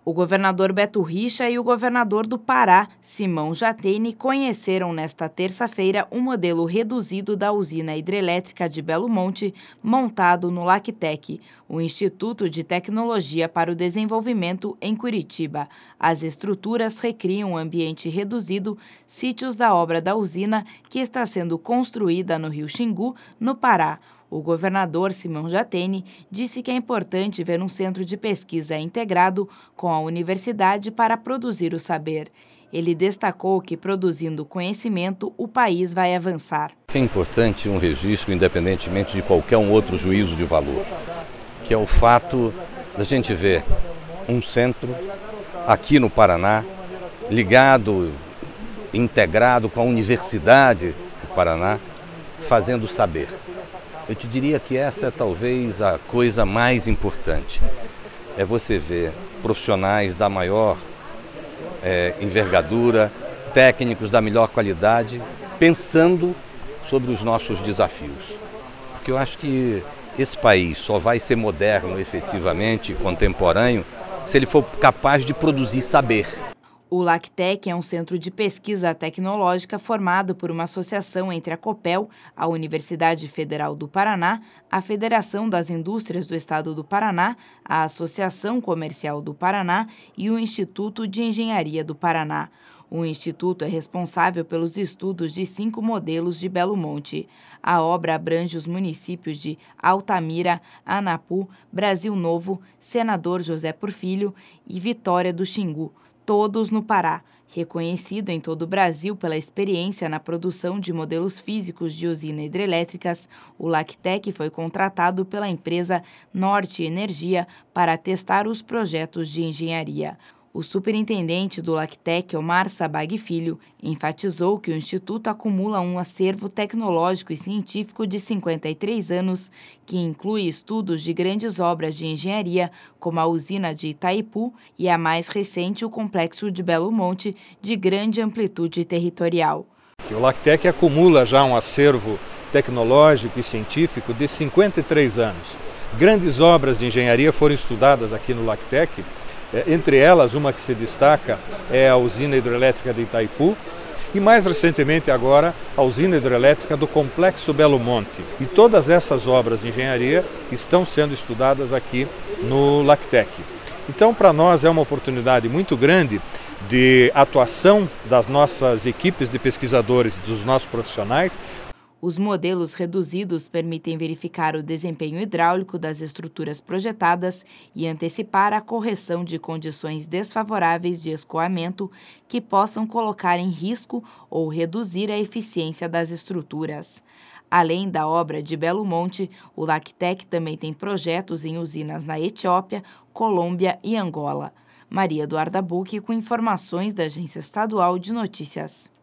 O governador Beto Richa e o governador do Pará, Simão Jatene, conheceram nesta terça-feira o modelo reduzido da usina hidrelétrica de Belo Monte, montado no LACTEC, o Instituto de Tecnologia para o Desenvolvimento em Curitiba. As estruturas recriam um ambiente reduzido, sítios da obra da usina, que está sendo construída no Rio Xingu, no Pará. O governador Simão Jatene disse que é importante ver um centro de pesquisa integrado com a universidade para produzir o saber. Ele destacou que, produzindo conhecimento, o país vai avançar. É importante um registro, independentemente de qualquer outro juízo de valor, que é o fato da gente ver um centro aqui no Paraná, ligado, integrado com a Universidade do Paraná, fazendo saber. Eu te diria que essa é talvez a coisa mais importante. É você ver profissionais da maior envergadura, técnicos da melhor qualidade, pensando sobre os nossos desafios. Porque eu acho que esse país só vai ser moderno, efetivamente, contemporâneo, se ele for capaz de produzir saber. O LACTEC é um centro de pesquisa tecnológica formado por uma associação entre a Copel, a Universidade Federal do Paraná, a Federação das Indústrias do Estado do Paraná, a Associação Comercial do Paraná e o Instituto de Engenharia do Paraná. O Instituto é responsável pelos estudos de 5 modelos de Belo Monte. A obra abrange os municípios de Altamira, Anapu, Brasil Novo, Senador José Porfírio e Vitória do Xingu, todos no Pará. Reconhecido em todo o Brasil pela experiência na produção de modelos físicos de usinas hidrelétricas, o LACTEC foi contratado pela empresa Norte Energia para testar os projetos de engenharia. O superintendente do LACTEC, Omar Sabag Filho, enfatizou que o Instituto acumula um acervo tecnológico e científico de 53 anos, que inclui estudos de grandes obras de engenharia, como a usina de Itaipu e a mais recente, o complexo de Belo Monte, de grande amplitude territorial. O LACTEC acumula já um acervo tecnológico e científico de 53 anos. Grandes obras de engenharia foram estudadas aqui no LACTEC. Entre elas, uma que se destaca é a usina hidrelétrica de Itaipu e, mais recentemente agora, a usina hidrelétrica do Complexo Belo Monte. E todas essas obras de engenharia estão sendo estudadas aqui no LACTEC. Então, para nós é uma oportunidade muito grande de atuação das nossas equipes de pesquisadores, dos nossos profissionais. Os modelos reduzidos permitem verificar o desempenho hidráulico das estruturas projetadas e antecipar a correção de condições desfavoráveis de escoamento que possam colocar em risco ou reduzir a eficiência das estruturas. Além da obra de Belo Monte, o LACTEC também tem projetos em usinas na Etiópia, Colômbia e Angola. Maria Eduarda Bucchi com informações da Agência Estadual de Notícias.